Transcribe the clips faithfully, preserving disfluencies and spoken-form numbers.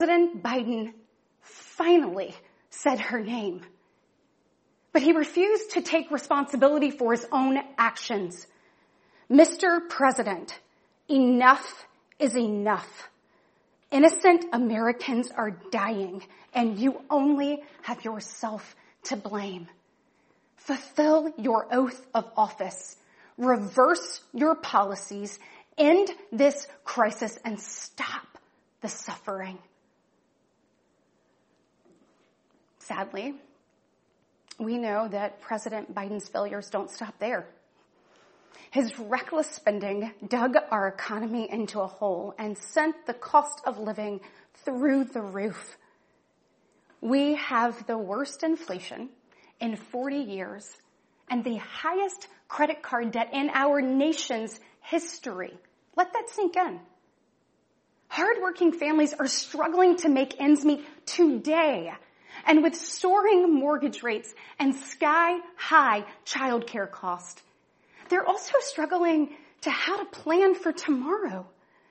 President Biden finally said her name, but he refused to take responsibility for his own actions. Mister President, enough is enough. Innocent Americans are dying, and you only have yourself to blame. Fulfill your oath of office. Reverse your policies. End this crisis and stop the suffering. Sadly, we know that President Biden's failures don't stop there. His reckless spending dug our economy into a hole and sent the cost of living through the roof. We have the worst inflation in forty years and the highest credit card debt in our nation's history. Let that sink in. Hardworking families are struggling to make ends meet today. And with soaring mortgage rates and sky-high childcare costs, they're also struggling to how to plan for tomorrow.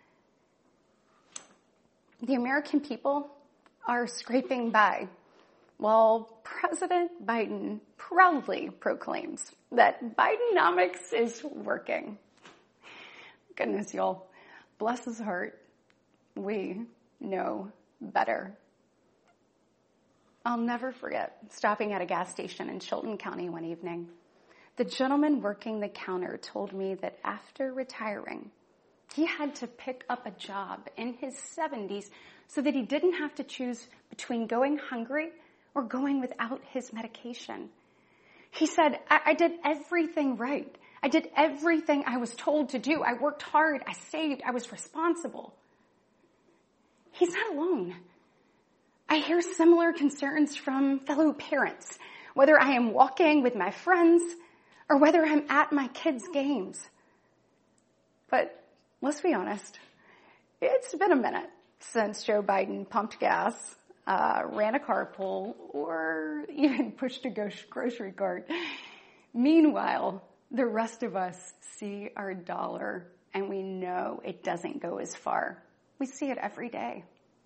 The American people are scraping by, while President Biden proudly proclaims that Bidenomics is working. Goodness, y'all, bless his heart, we know better. I'll never forget stopping at a gas station in Chilton County one evening. The gentleman working the counter told me that after retiring, he had to pick up a job in his seventies so that he didn't have to choose between going hungry or going without his medication. He said, I, I did everything right. I did everything I was told to do. I worked hard. I saved. I was responsible. He's not alone. I hear similar concerns from fellow parents, whether I am walking with my friends or whether I'm at my kids' games. But let's be honest, it's been a minute since Joe Biden pumped gas, uh, ran a carpool, or even pushed a grocery cart. Meanwhile, the rest of us see our dollar and we know it doesn't go as far. We see it every day.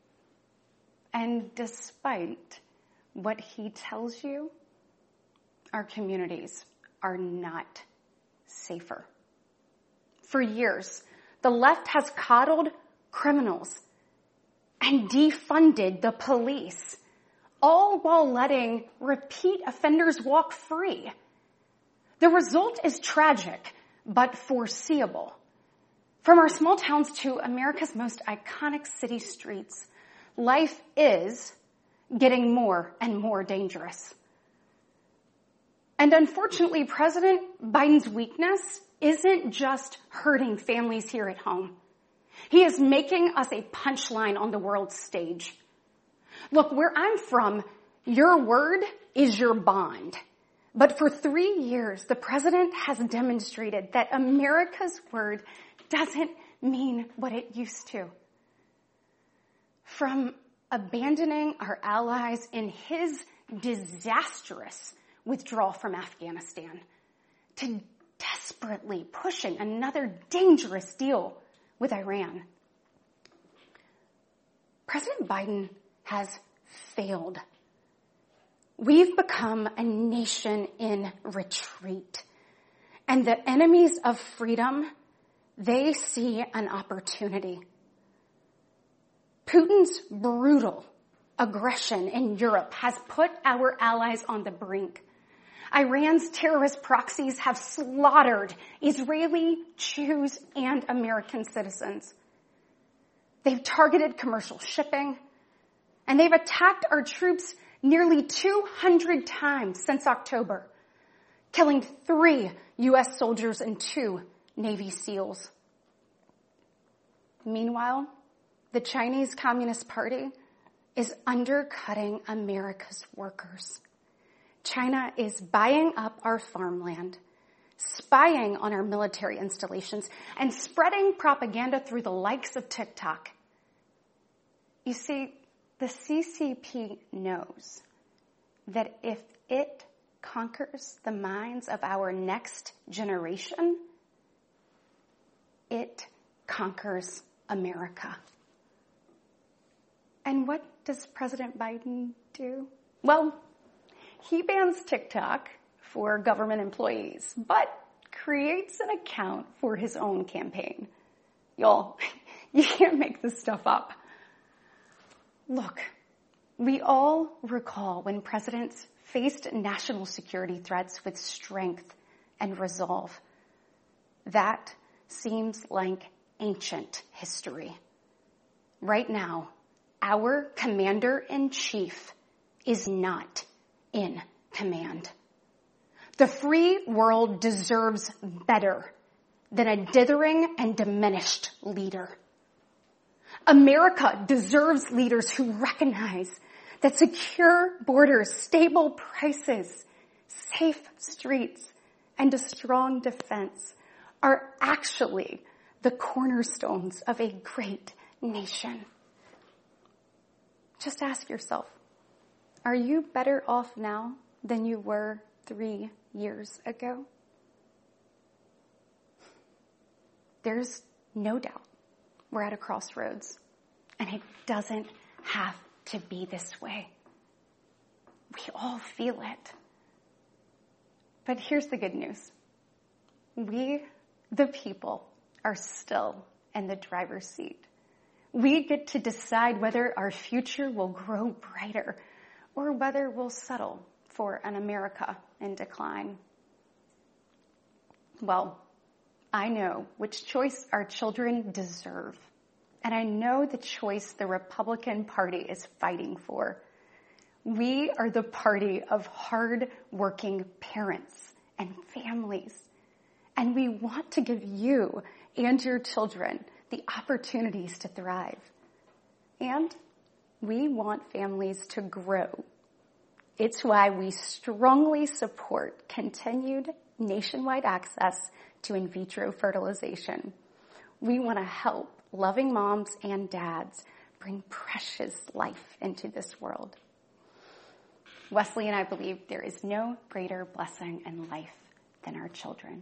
And despite what he tells you, our communities are not safer. For years, the left has coddled criminals and defunded the police, all while letting repeat offenders walk free. The result is tragic, but foreseeable. From our small towns to America's most iconic city streets, life is getting more and more dangerous. And unfortunately, President Biden's weakness isn't just hurting families here at home. He is making us a punchline on the world stage. Look, where I'm from, your word is your bond. But for three years, the president has demonstrated that America's word doesn't mean what it used to. From abandoning our allies in his disastrous withdrawal from Afghanistan to desperately pushing another dangerous deal with Iran, President Biden has failed. We've become a nation in retreat, and the enemies of freedom, they see an opportunity. Putin's brutal aggression in Europe has put our allies on the brink. Iran's terrorist proxies have slaughtered Israeli, Jews, and American citizens. They've targeted commercial shipping, and they've attacked our troops nearly two hundred times since October, killing three U S soldiers and two Navy SEALs. Meanwhile, the Chinese Communist Party is undercutting America's workers. China is buying up our farmland, spying on our military installations, and spreading propaganda through the likes of TikTok. You see, the C C P knows that if it conquers the minds of our next generation, it conquers America. And what does President Biden do? Well, he bans TikTok for government employees, but creates an account for his own campaign. Y'all, you can't make this stuff up. Look, we all recall when presidents faced national security threats with strength and resolve. That seems like ancient history. Right now, our commander-in-chief is not in command. The free world deserves better than a dithering and diminished leader. America deserves leaders who recognize that secure borders, stable prices, safe streets, and a strong defense are actually the cornerstones of a great nation. Just ask yourself, are you better off now than you were three years ago? There's no doubt we're at a crossroads, and it doesn't have to be this way. We all feel it. But here's the good news. We, the people, are still in the driver's seat. We get to decide whether our future will grow brighter or whether we'll settle for an America in decline. Well, I know which choice our children deserve, and I know the choice the Republican Party is fighting for. We are the party of hard-working parents and families, and we want to give you and your children the opportunities to thrive. And we want families to grow. It's why we strongly support continued nationwide access to in vitro fertilization. We want to help loving moms and dads bring precious life into this world. Wesley and I believe there is no greater blessing in life than our children.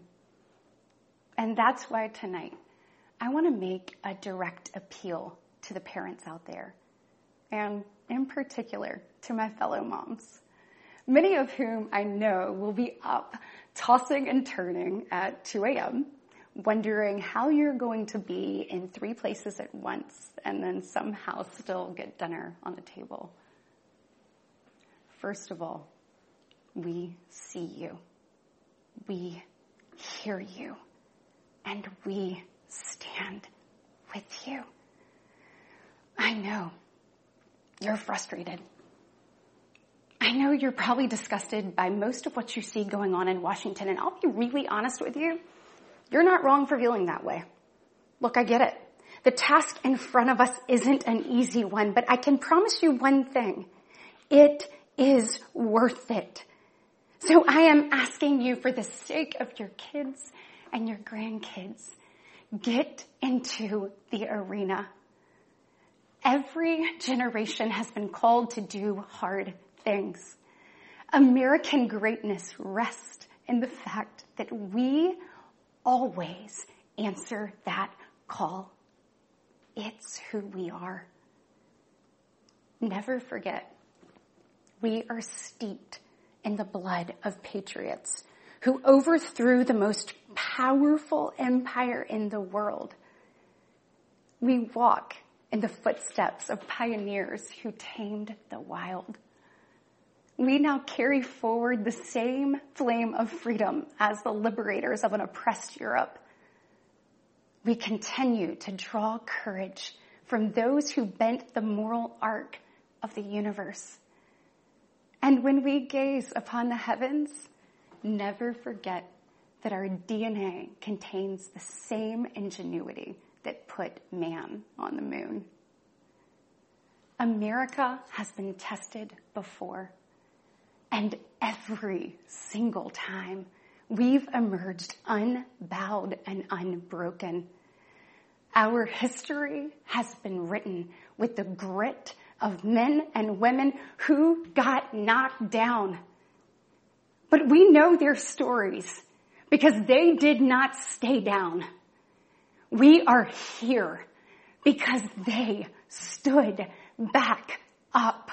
And that's why tonight I want to make a direct appeal to the parents out there, and in particular to my fellow moms, many of whom I know will be up tossing and turning at two a.m., wondering how you're going to be in three places at once and then somehow still get dinner on the table. First of all, we see you, we hear you, and we stand with you. I know you're frustrated. I know you're probably disgusted by most of what you see going on in Washington, and I'll be really honest with you. You're not wrong for feeling that way. Look, I get it. The task in front of us isn't an easy one, but I can promise you one thing. It is worth it. So I am asking you, for the sake of your kids and your grandkids, get into the arena. Every generation has been called to do hard things. American greatness rests in the fact that we always answer that call. It's who we are. Never forget, we are steeped in the blood of patriots who overthrew the most powerful empire in the world. We walk in the footsteps of pioneers who tamed the wild. We now carry forward the same flame of freedom as the liberators of an oppressed Europe. We continue to draw courage from those who bent the moral arc of the universe. And when we gaze upon the heavens, never forget that our D N A contains the same ingenuity that put man on the moon. America has been tested before, and every single time we've emerged unbowed and unbroken. Our history has been written with the grit of men and women who got knocked down. But we know their stories because they did not stay down. We are here because they stood back up.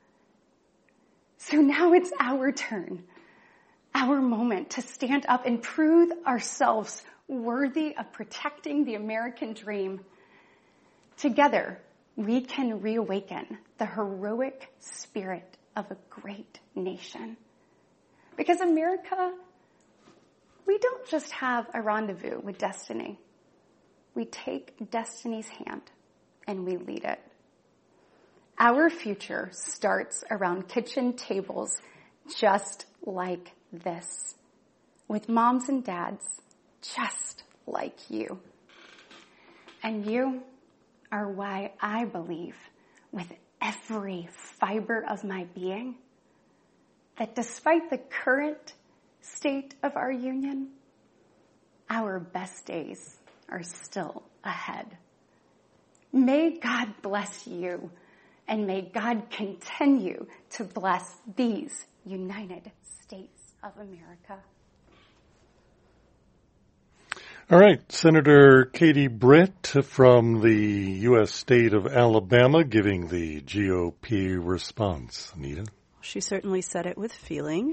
So now it's our turn, our moment to stand up and prove ourselves worthy of protecting the American dream. Together, we can reawaken the heroic spirit of a great nation. Because America, we don't just have a rendezvous with destiny. We take destiny's hand and we lead it. Our future starts around kitchen tables just like this, with moms and dads just like you. And you are why I believe with every fiber of my being that despite the current state of our union, our best days are still ahead. May God bless you, and may God continue to bless these United States of America. All right, Senator Katie Britt from the U S state of Alabama giving the G O P response. Anita? She certainly said it with feeling.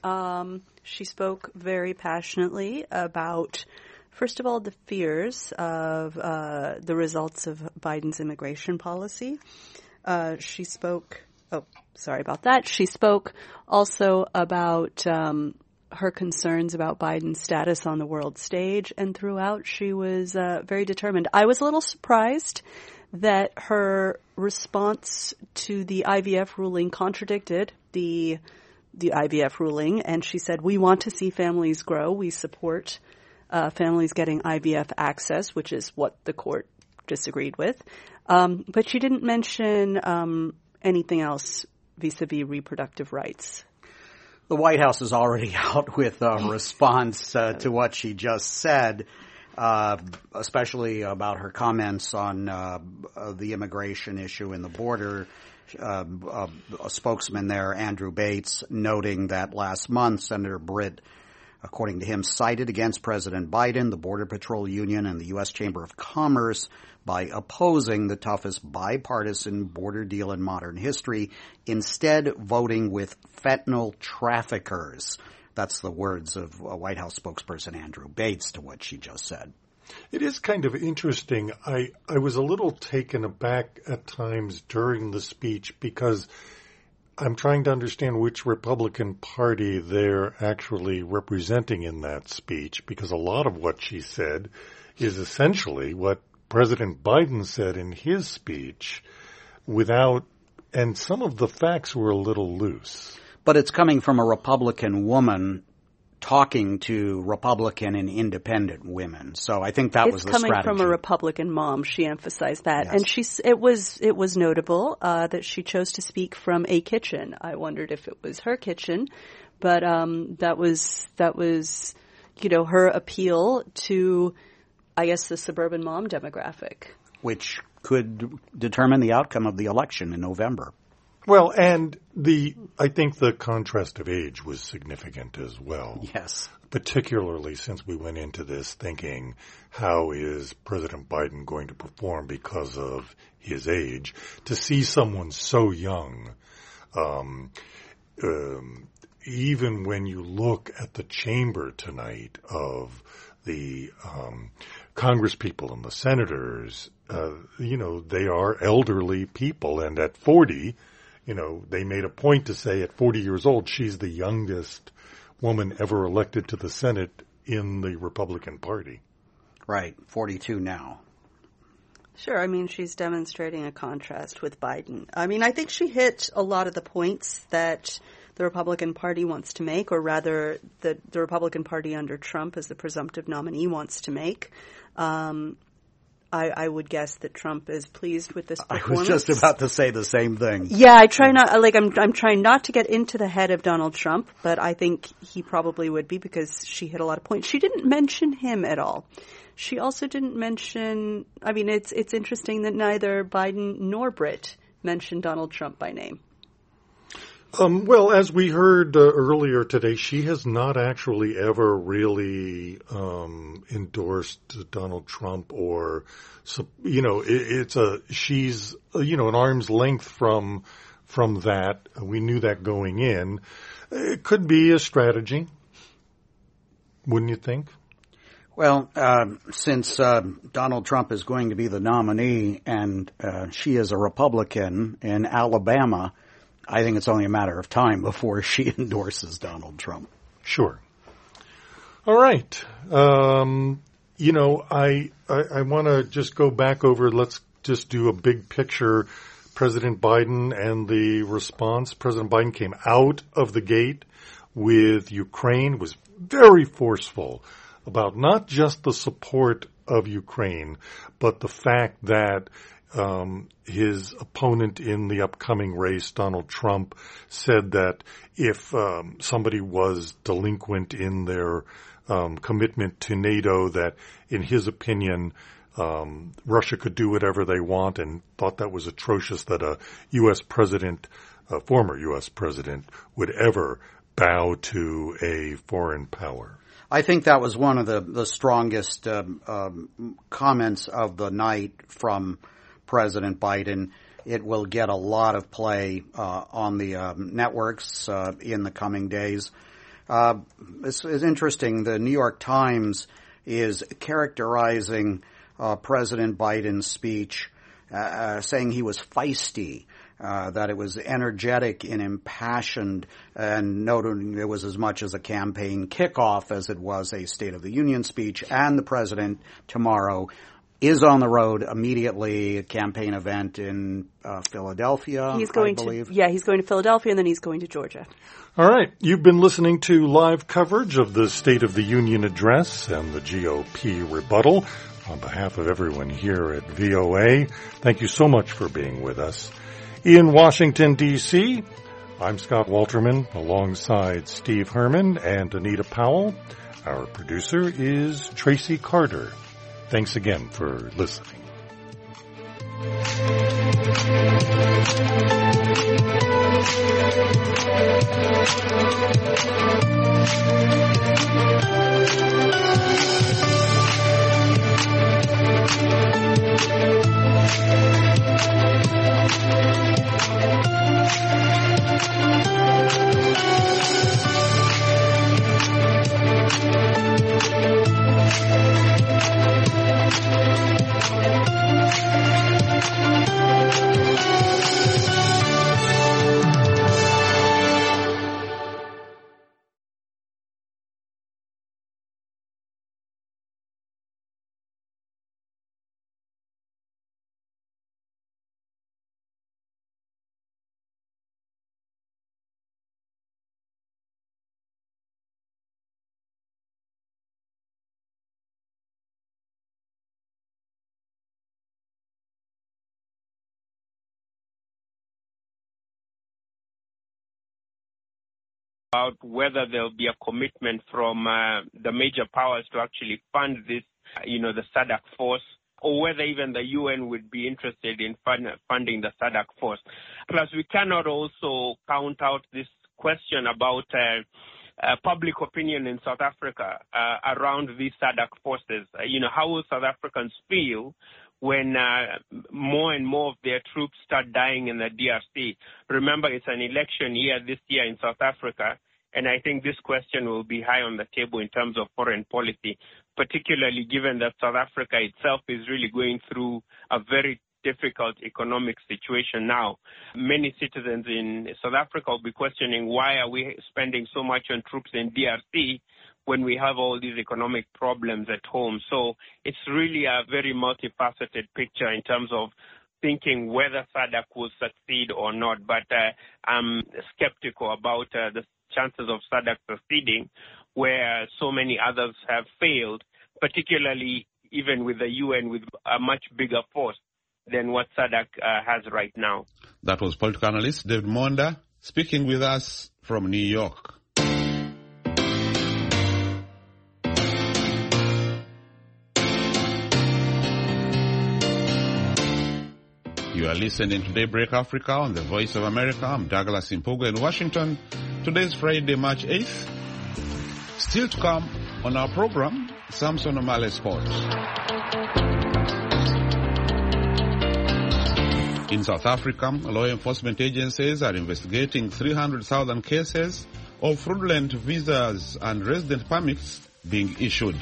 Um, she spoke very passionately about, first of all, the fears of uh, the results of Biden's immigration policy. Uh, she spoke, oh, sorry about that. She spoke also about um, her concerns about Biden's status on the world stage, and throughout she was uh, very determined. I was a little surprised that her response to the I V F ruling contradicted the the I V F ruling, and she said, we want to see families grow. We support uh, families getting I V F access, which is what the court disagreed with. Um, but she didn't mention um, anything else vis-a-vis reproductive rights. The White House is already out with a response uh, to what she just said, uh, especially about her comments on uh, uh, the immigration issue in the border. Uh, uh, a spokesman there, Andrew Bates, noting that last month, Senator Britt, according to him, sided against President Biden, the Border Patrol Union, and the U S Chamber of Commerce by opposing the toughest bipartisan border deal in modern history, instead voting with fentanyl traffickers. That's the words of a White House spokesperson Andrew Bates to what she just said. It is kind of interesting. I, I was a little taken aback at times during the speech because I'm trying to understand which Republican Party they're actually representing in that speech, because a lot of what she said is essentially what President Biden said in his speech without, and some of the facts were a little loose. But it's coming from a Republican woman talking to Republican and independent women. So I think that it's was the strategy. It's coming from a Republican mom. She emphasized that. Yes. And she, it was, it was notable, uh, that she chose to speak from a kitchen. I wondered if it was her kitchen, but, um, that was, that was, you know, her appeal to, I guess, the suburban mom demographic. Which could determine the outcome of the election in November. Well, and the I think the contrast of age was significant as well. Yes. Particularly since we went into this thinking, how is President Biden going to perform because of his age? To see someone so young, um, um, even when you look at the chamber tonight of the um, Congress people and the senators, uh, you know, they are elderly people, and at forty, you know, they made a point to say at forty years old, she's the youngest woman ever elected to the Senate in the Republican Party. Right, forty-two now. Sure, I mean, she's demonstrating a contrast with Biden. I mean, I think she hit a lot of the points that the Republican Party wants to make, or rather the, the Republican Party under Trump as the presumptive nominee wants to make. Um, I, I would guess that Trump is pleased with this performance. I was just about to say the same thing. Yeah, I try not, like, I'm, I'm trying not to get into the head of Donald Trump, but I think he probably would be because she hit a lot of points. She didn't mention him at all. She also didn't mention, I mean, it's, it's interesting that neither Biden nor Britt mentioned Donald Trump by name. Um, well, as we heard uh, earlier today, she has not actually ever really um, endorsed Donald Trump, or, you know, it, it's a she's you know an arm's length from from that. We knew that going in. It could be a strategy, wouldn't you think? Well, uh, since uh, Donald Trump is going to be the nominee and uh, she is a Republican in Alabama, I think it's only a matter of time before she endorses Donald Trump. Sure. All right. Um, you know, I I, I want to just go back over. Let's just do a big picture. President Biden and the response. President Biden came out of the gate with Ukraine, was very forceful about not just the support of Ukraine, but the fact that Um, his opponent in the upcoming race, Donald Trump, said that if um, somebody was delinquent in their um, commitment to NATO, that in his opinion, um, Russia could do whatever they want, and thought that was atrocious that a U S president, a former U S president, would ever bow to a foreign power. I think that was one of the, the strongest um, um, comments of the night from President Biden. It will get a lot of play uh, on the um, networks uh, in the coming days. Uh, it's, it's interesting. The New York Times is characterizing uh, President Biden's speech, uh, uh, saying he was feisty, uh, that it was energetic and impassioned, and noting it was as much as a campaign kickoff as it was a State of the Union speech. And the president tomorrow is on the road immediately, a campaign event in uh, Philadelphia, he's going I believe. To, yeah, he's going to Philadelphia, and then he's going to Georgia. All right. You've been listening to live coverage of the State of the Union address and the G O P rebuttal. On behalf of everyone here at V O A, thank you so much for being with us. In Washington, D C, I'm Scott Walterman alongside Steve Herman and Anita Powell. Our producer is Tracy Carter. Thanks again for listening. About whether there'll be a commitment from uh, the major powers to actually fund this, you know, the SADC force, or whether even the U N would be interested in fund, funding the SADC force. Plus, we cannot also count out this question about uh, uh, public opinion in South Africa uh, around these SADC forces. Uh, you know, how will South Africans feel when uh, more and more of their troops start dying in the D R C? Remember, it's an election year this year in South Africa, and I think this question will be high on the table in terms of foreign policy, particularly given that South Africa itself is really going through a very difficult economic situation now. Many citizens in South Africa will be questioning, why are we spending so much on troops in D R C when we have all these economic problems at home? So it's really a very multifaceted picture in terms of thinking whether SADC will succeed or not. But uh, I'm skeptical about uh, the chances of SADC succeeding, where so many others have failed, particularly even with the U N with a much bigger force than what SADC uh, has right now. That was political analyst David Monda speaking with us from New York. You are are listening to Daybreak Africa on the Voice of America. I'm Douglas Impuga in Washington. Today's Friday, March eighth. Still to come on our program, Samson Omale Sports. In South Africa, law enforcement agencies are investigating three hundred thousand cases of fraudulent visas and resident permits being issued.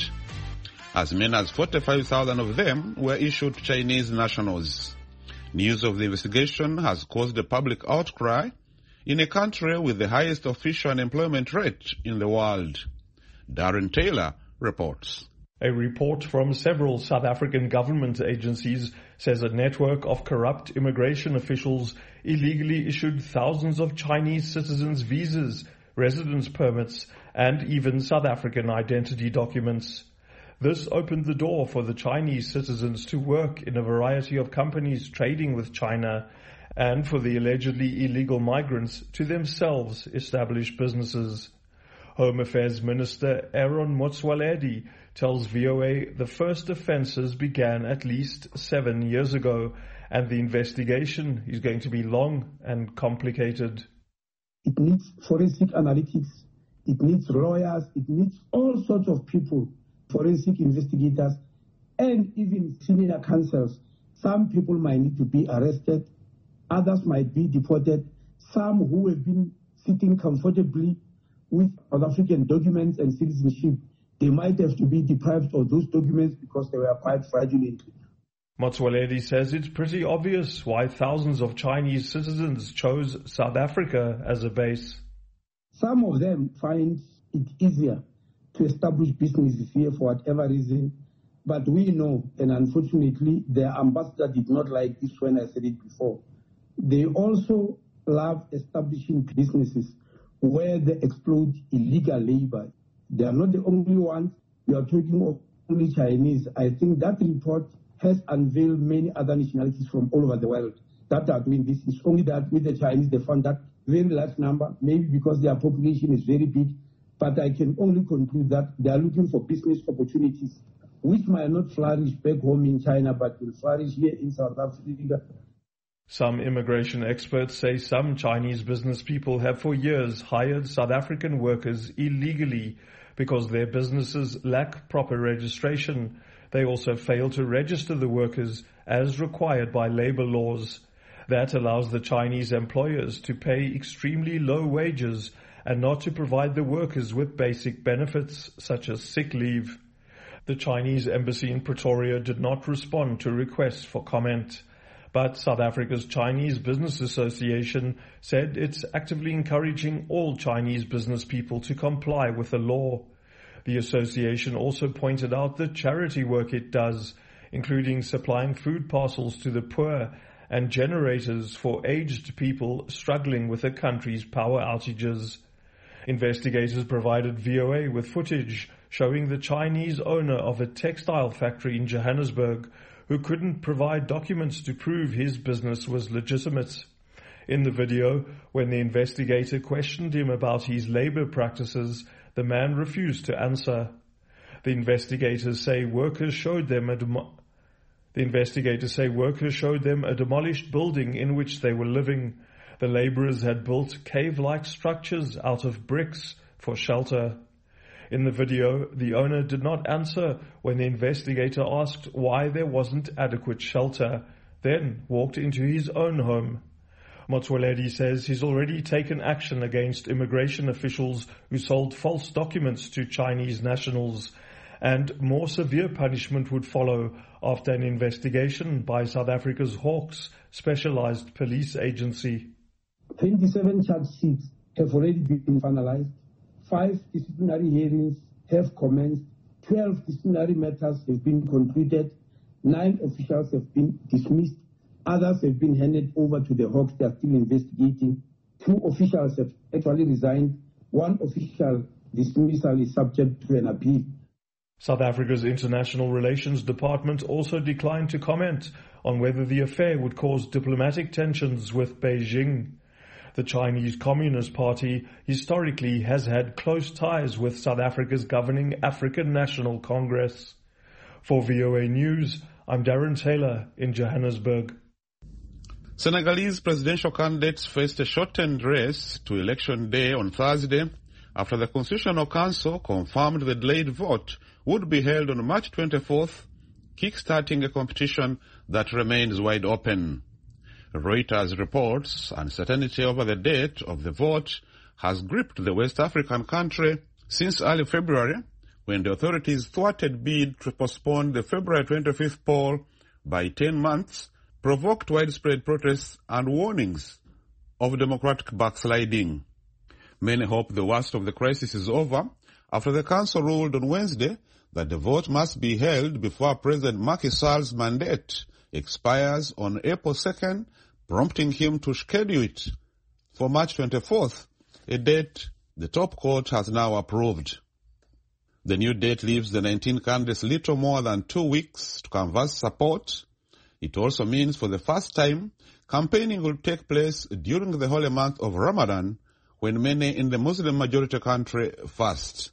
As many as forty-five thousand of them were issued to Chinese nationals. News of the investigation has caused a public outcry in a country with the highest official unemployment rate in the world. Darren Taylor reports. A report from several South African government agencies says a network of corrupt immigration officials illegally issued thousands of Chinese citizens visas, residence permits, and even South African identity documents. This opened the door for the Chinese citizens to work in a variety of companies trading with China, and for the allegedly illegal migrants to themselves establish businesses. Home Affairs Minister Aaron Motsoaledi tells V O A the first offences began at least seven years ago, and the investigation is going to be long and complicated. It needs forensic analytics, it needs lawyers, it needs all sorts of people, forensic investigators, and even senior counsels. Some people might need to be arrested, others might be deported, some who have been sitting comfortably with South African documents and citizenship, they might have to be deprived of those documents because they were quite fraudulent. Motsoaledi says it's pretty obvious why thousands of Chinese citizens chose South Africa as a base. Some of them find it easier to establish businesses here for whatever reason, but we know, and unfortunately, their ambassador did not like this when I said it before. They also love establishing businesses where they exploit illegal labor. They are not the only ones. We are talking of only Chinese. I think that report has unveiled many other nationalities from all over the world that are doing this. It's only that with the Chinese, they found that very large number, maybe because their population is very big. But I can only conclude that they are looking for business opportunities, which might not flourish back home in China, but will flourish here in South Africa. Some immigration experts say some Chinese business people have for years hired South African workers illegally because their businesses lack proper registration. They also fail to register the workers as required by labor laws. That allows the Chinese employers to pay extremely low wages and not to provide the workers with basic benefits such as sick leave. The Chinese embassy in Pretoria did not respond to requests for comment. But South Africa's Chinese Business Association said it's actively encouraging all Chinese business people to comply with the law. The association also pointed out the charity work it does, including supplying food parcels to the poor and generators for aged people struggling with the country's power outages. Investigators provided V O A with footage showing the Chinese owner of a textile factory in Johannesburg who couldn't provide documents to prove his business was legitimate. In the video, when the investigator questioned him about his labor practices, the man refused to answer. The investigators say workers showed them a demo- the investigators say workers showed them a demolished building in which they were living. The laborers had built cave-like structures out of bricks for shelter. In the video, the owner did not answer when the investigator asked why there wasn't adequate shelter, then walked into his own home. Motsoaledi says he's already taken action against immigration officials who sold false documents to Chinese nationals, and more severe punishment would follow after an investigation by South Africa's Hawks specialized police agency. twenty-seven charge sheets have already been finalized. Five disciplinary hearings have commenced. Twelve disciplinary matters have been concluded. Nine officials have been dismissed. Others have been handed over to the Hawks. They are still investigating. Two officials have actually resigned. One official dismissal is subject to an appeal. South Africa's International Relations Department also declined to comment on whether the affair would cause diplomatic tensions with Beijing. The Chinese Communist Party historically has had close ties with South Africa's governing African National Congress. For V O A News, I'm Darren Taylor in Johannesburg. Senegalese presidential candidates faced a shortened race to election day on Thursday after the Constitutional Council confirmed the delayed vote would be held on March twenty-fourth, kick-starting a competition that remains wide open. Reuters reports uncertainty over the date of the vote has gripped the West African country since early February, when the authorities thwarted bid to postpone the February twenty-fifth poll by ten months, provoked widespread protests and warnings of democratic backsliding. Many hope the worst of the crisis is over after the council ruled on Wednesday that the vote must be held before President Macky Sall's mandate expires on April second, prompting him to schedule it for March twenty-fourth, a date the top court has now approved. The new date leaves the nineteen candidates little more than two weeks to canvass support. It also means for the first time, campaigning will take place during the holy month of Ramadan, when many in the Muslim-majority country fast.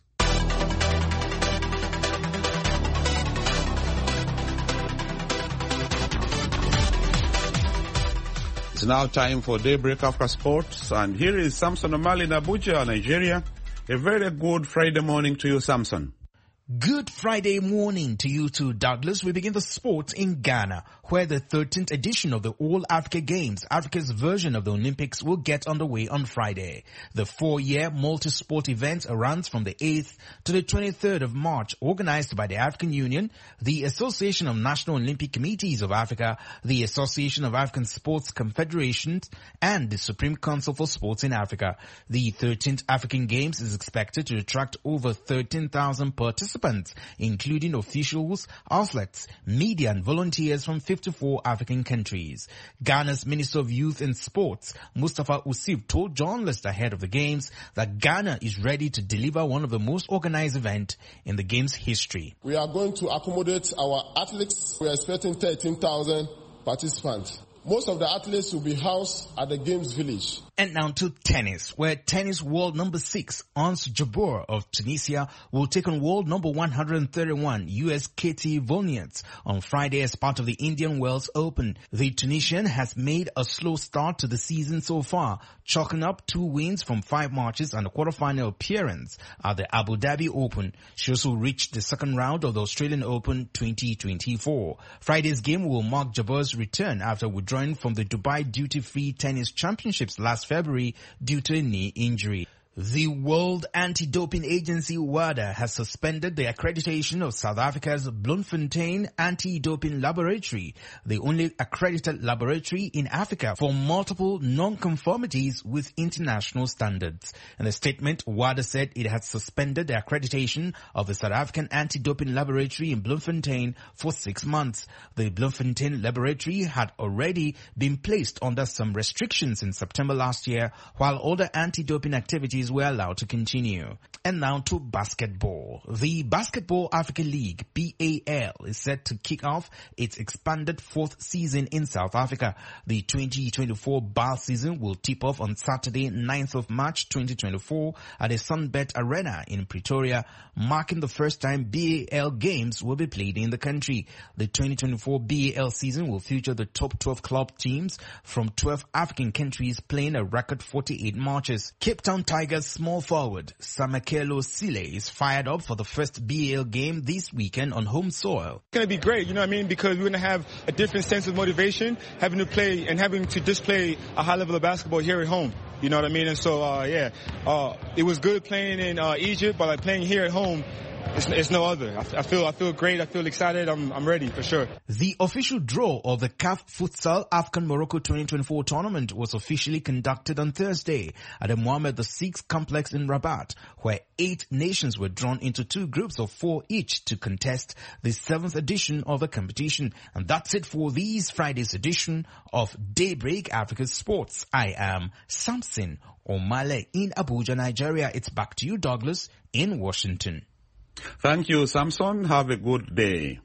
It's now time for Daybreak Africa Sports, and here is Samson Omali in Abuja, Nigeria. A very good Friday morning to you, Samson. Good Friday morning to you too, Douglas. We begin the sports in Ghana, where the thirteenth edition of the All Africa Games, Africa's version of the Olympics, will get underway on Friday. The four-year multi-sport event runs from the eighth to the twenty-third of March, organized by the African Union, the Association of National Olympic Committees of Africa, the Association of African Sports Confederations, and the Supreme Council for Sports in Africa. The thirteenth African Games is expected to attract over thirteen thousand participants, including officials, athletes, media and volunteers from fifty-four African countries. Ghana's Minister of Youth and Sports, Mustafa Usif, told journalists ahead of the Games that Ghana is ready to deliver one of the most organized events in the Games history. We are going to accommodate our athletes. We are expecting thirteen thousand participants. Most of the athletes will be housed at the Games Village. And now to tennis, where tennis world number six, Ons Jabeur of Tunisia, will take on world number one hundred thirty-one, U S Katie Volnius, on Friday as part of the Indian Wells Open. The Tunisian has made a slow start to the season so far, chalking up two wins from five matches and a quarterfinal appearance at the Abu Dhabi Open. She also reached the second round of the Australian Open twenty twenty-four. Friday's game will mark Jabeur's return after withdrawing from the Dubai Duty-Free Tennis Championships last February due to a knee injury. The World Anti-Doping Agency, WADA, has suspended the accreditation of South Africa's Bloemfontein Anti-Doping Laboratory, the only accredited laboratory in Africa for multiple non-conformities with international standards. In a statement, WADA said it had suspended the accreditation of the South African Anti-Doping Laboratory in Bloemfontein for six months. The Bloemfontein Laboratory had already been placed under some restrictions in September last year, while other anti-doping activities were allowed to continue. And now to basketball. The Basketball Africa League, B A L, is set to kick off its expanded fourth season in South Africa. The twenty twenty-four B A L season will tip off on Saturday, ninth of March twenty twenty-four at the Sunbet Arena in Pretoria, marking the first time B A L games will be played in the country. The twenty twenty-four B A L season will feature the top twelve club teams from twelve African countries playing a record forty-eight matches. Cape Town Tigers small forward Samakelo Sile is fired up for the first B A L game this weekend on home soil. It's going to be great, you know what I mean, because we're going to have a different sense of motivation, having to play and having to display a high level of basketball here at home. You know what I mean? And so, uh, yeah, uh, it was good playing in uh, Egypt, but like playing here at home, It's, it's no other. I, I feel I feel great. I feel excited. I'm I'm ready for sure. The official draw of the C A F Futsal Afghan Morocco twenty twenty-four tournament was officially conducted on Thursday at the Mohammed the sixth complex in Rabat, where eight nations were drawn into two groups of four each to contest the seventh edition of the competition. And that's it for this Friday's edition of Daybreak Africa Sports. I am Samson Omale in Abuja, Nigeria. It's back to you, Douglas, in Washington. Thank you, Samson. Have a good day.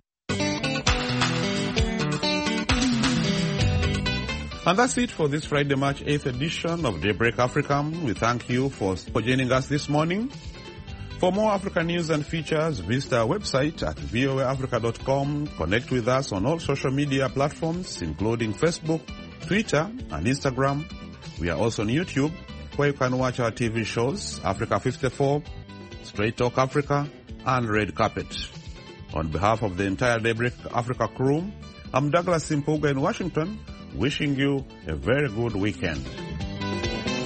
And that's it for this Friday, March eighth edition of Daybreak Africa. We thank you for, for joining us this morning. For more African news and features, visit our website at voa africa dot com. Connect with us on all social media platforms, including Facebook, Twitter, and Instagram. We are also on YouTube, where you can watch our T V shows, Africa fifty-four, Straight Talk Africa, and Red Carpet. On behalf of the entire Daybreak Africa crew, I'm Douglas Simpuga in Washington, wishing you a very good weekend.